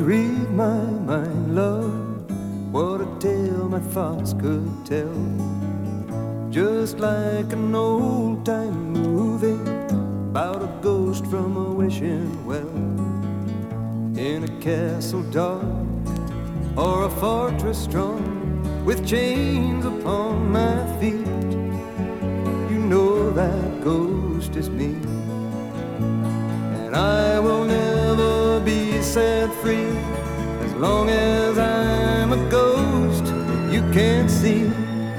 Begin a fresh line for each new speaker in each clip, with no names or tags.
read my mind, love, what a tale my thoughts could tell. Just like an old-time movie about a ghost from a wishing well, in a castle dark or a fortress strong, with chains upon my feet. You know that ghost is me, and I will never be set free as long as I'm a ghost that you can't see.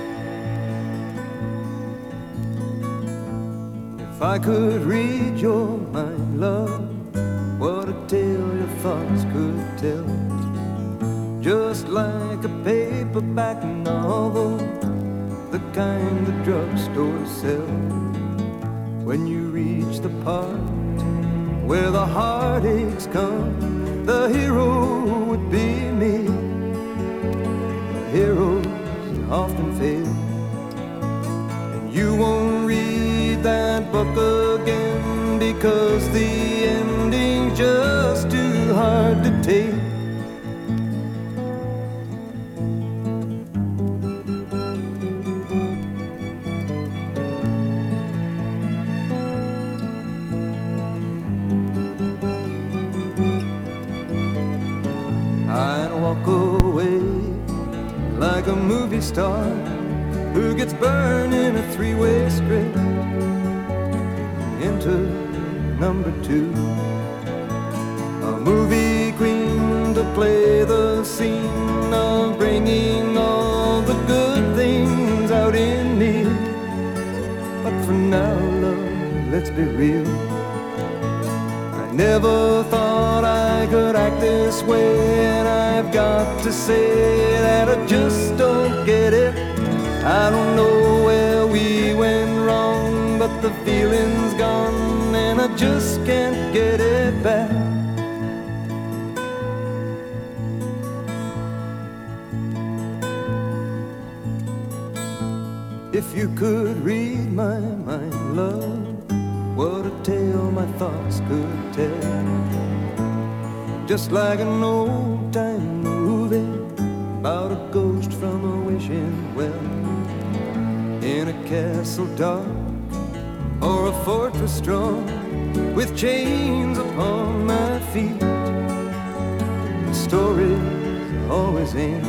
If I could read your mind, love, what a tale your thoughts could tell. Just like a paperback novel, the kind the drugstores sell. When you reach the part where the heartaches come, the hero would be me. The heroes often fail, and you won't read that book again because the ending's just too hard to take. I'd walk away like a movie star who gets burned in a three-way script into number two. A movie queen to play the scene of bringing all the good things out in me. But for now, love, let's be real, I never thought I could act this way, and I've got to say that I just don't get it. I don't know where we went wrong, but the feeling's gone and I just can't get it back. If you could read my mind, love, what a tale my thoughts could tell. Just like an old-time movie about a ghost from a wishing well, in a castle dark or a fortress strong, with chains upon my feet. The stories always end.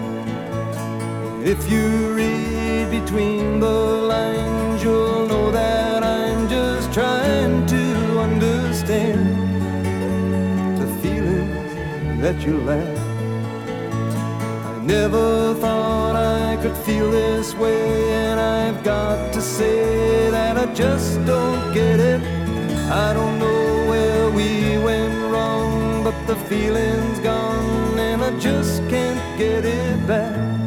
If you read between the lines, you'll know that I'm just trying to understand the feelings that you lack. I never thought I could feel this way, and I've got to say that I just don't get it. I don't know where we went wrong, but the feeling's gone and I just can't get it back.